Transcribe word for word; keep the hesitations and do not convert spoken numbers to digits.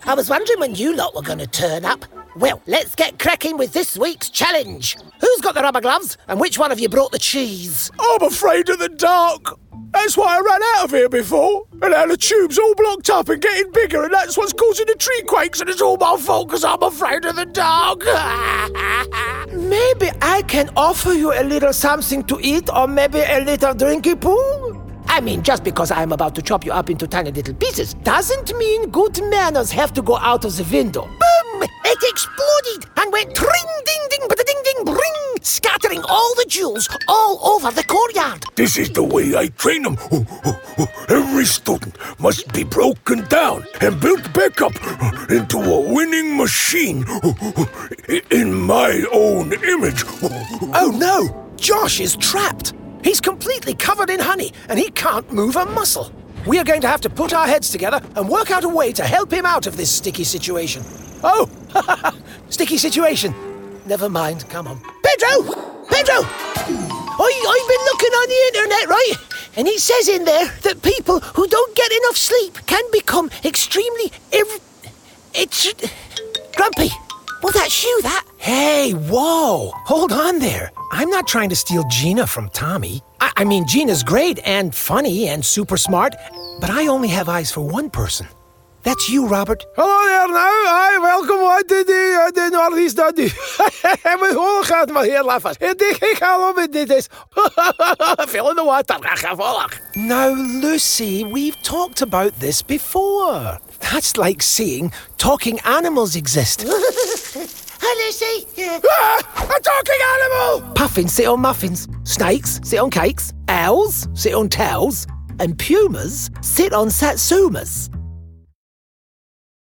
I was wondering when you lot were going to turn up. Well, let's get cracking with this week's challenge. Who's got the rubber gloves, and which one of you brought the cheese? I'm afraid of the dark. That's why I ran out of here before. And now the tube's all blocked up and getting bigger, and that's what's causing the tree quakes, and it's all my fault because I'm afraid of the dark. Maybe I can offer you a little something to eat, or maybe a little drinky poo? I mean, just because I'm about to chop you up into tiny little pieces doesn't mean good manners have to go out of the window. Boom! It exploded and went tring, ding, ding, ba-da-ding, ding, bring, scattering all the jewels all over the courtyard. This is the way I train them. Every student must be broken down and built back up into a winning machine in my own image. Oh no! Josh is trapped! He's completely covered in honey, and he can't move a muscle. We are going to have to put our heads together and work out a way to help him out of this sticky situation. Oh, sticky situation. Never mind, come on. Pedro! Pedro! I, I've been looking on the internet, right? And it says in there that people who don't get enough sleep can become extremely ir- It's... grumpy. Well, that's you, that. Hey, whoa! Hold on there. I'm not trying to steal Gina from Tommy. I, I mean, Gina's great and funny and super smart, but I only have eyes for one person. That's you, Robert. Hallo there now. Hi, welkom uit de, de, de Northeast Dundee. Mijn holen gaat maar heel lachen. Ik ga om met dit is. Veel in de water. Gevolg. No, Lucy, we've talked about this before. That's like seeing talking animals exist. Hi, Lucy. Ah, a talking animal! Puffins sit on muffins. Snakes sit on cakes. Owls sit on towels. And pumas sit on satsumas.